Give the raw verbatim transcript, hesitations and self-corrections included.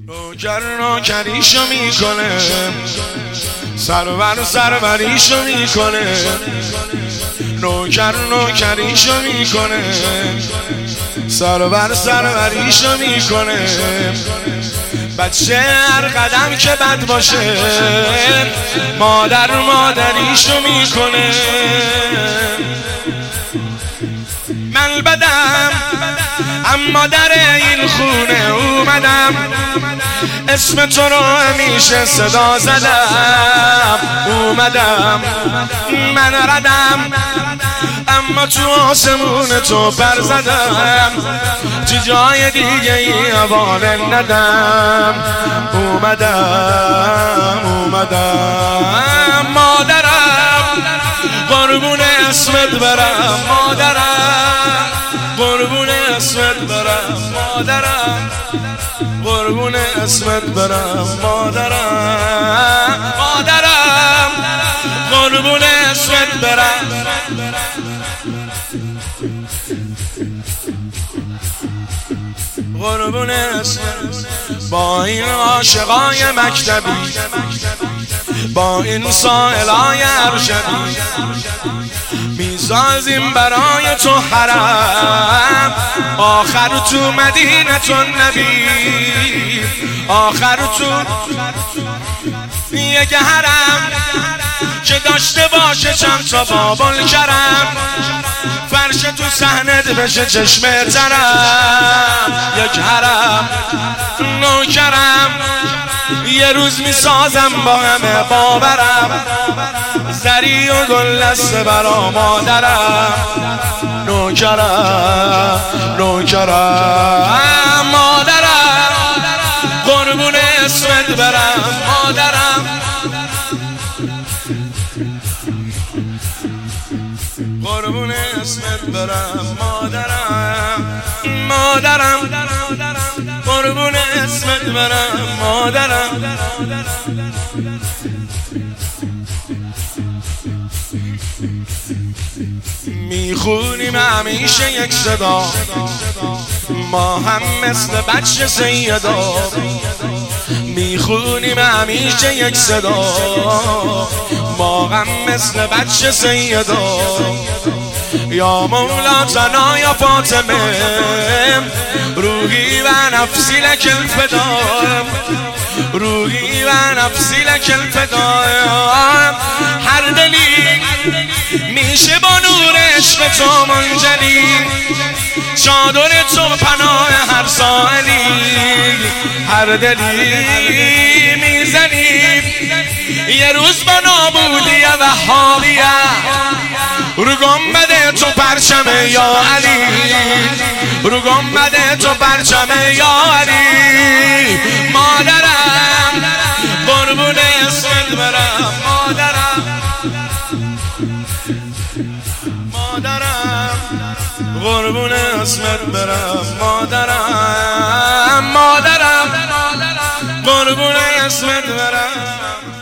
نوکر نوکریشو میکنه، سرور سروریشو میکنه، نوکر نوکریشو میکنه، سرور سروریشو میکنه. بچه هر قدم که بد باشه مادر مادریشو میکنه. من بدم اما در این خونه اومدم، اسم تو رو همیشه صدا زدم. اومدم من ردم اما تو آسمون تو پر زدم، چی جای دیگه ای حواله ندم. اومدم اومدم مادرم قربون اسمت برم، مادرم قربون اسمت برم، مادرم قربون اسمت برم، مادرم مادرم قربون اسمت برم. قربون اسمت با این عاشقای مکتبی، با این سائلای ارشدی، میسازیم برای تو حرم، آخر تو مدینه تو نبی، آخر تو یک حرم که داشته باشه چند تا بابل کرم، فرش تو صحنت بشه چشم ترم. یک حرم نوکرم یه روز میسازم با همه باورم، زری و گلدسته برا مادرم. نوکرم نوکرم مادرم قربون اسمت برم، مادرم قربون اسمت برم، مادرم مادرم قربون اسمت برم، مادرم. میخونیم همیشه یک صدا، ما هم مثل بچه سیدا، میخونیم همیشه یک صدا، ما هم مثل بچه سیدا. یا مولا تنا یا فاطمه، روحی و نفسی لک الفدا، روحی و نفسی لک الفدا. هر دلی میشه با نور عشق تو منجلی، چادر تو پناه هر سائلی. هر دلی میزنیم یه روز با نابودی وهابیه، رو گنبد تو پرچم یا علی، رو گنبد تو پرچم یا علی. مادرم قربون اسمت برم، مادرم مادرم قربون اسمت برم، مادرم مادرم قربون اسمت برم.